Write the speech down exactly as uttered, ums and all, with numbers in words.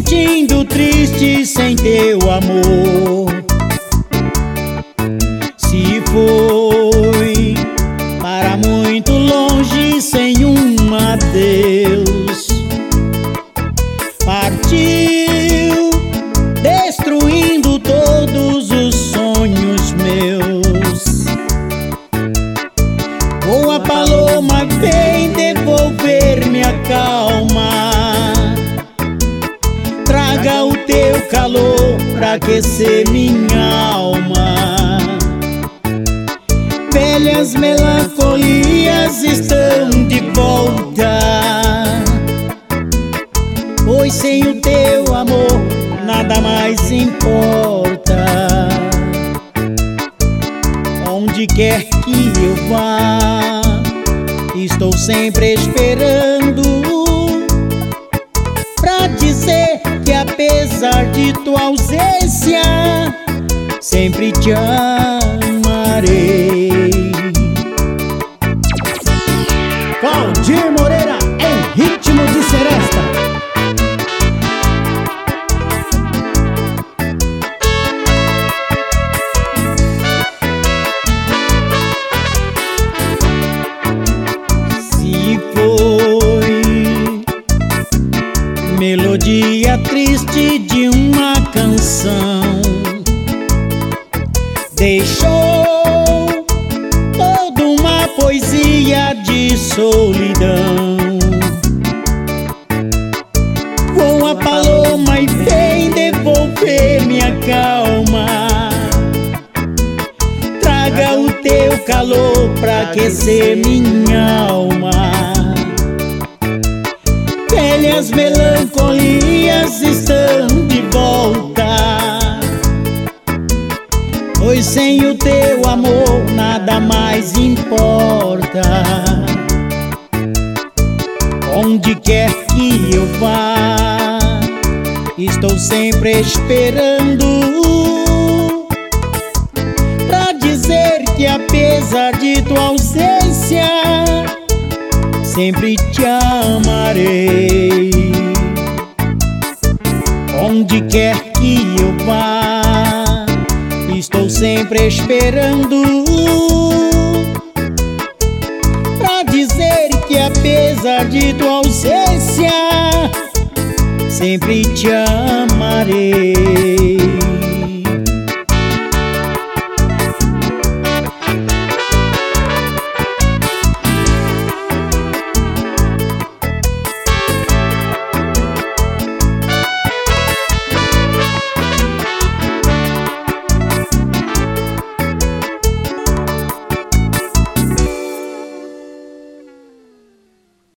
sentindo triste sem teu amor. Se foi para muito longe sem um adeus, partiu destruindo todos os sonhos meus. Boa paloma, vem devolver-me a calma, traga o teu calor pra aquecer minha alma. Velhas melancolias estão de volta, pois sem o teu amor nada mais importa. Onde quer que eu vá, estou sempre esperando pra dizer que apesar de tua ausência, sempre te amarei. Valdir Moreira em ritmo de seresta. Se foi melodia triste de uma canção, deixou toda uma poesia de solidão. Voa paloma e vem devolver minha calma, traga o teu calor pra aquecer minha alma. Velhas melancolias estão de volta, pois sem o teu amor nada mais importa. Onde quer que eu vá, estou sempre esperando pra dizer que apesar de tua ausência, sempre te amarei. Onde quer que eu vá, estou sempre esperando pra dizer que apesar de tua ausência, sempre te amarei.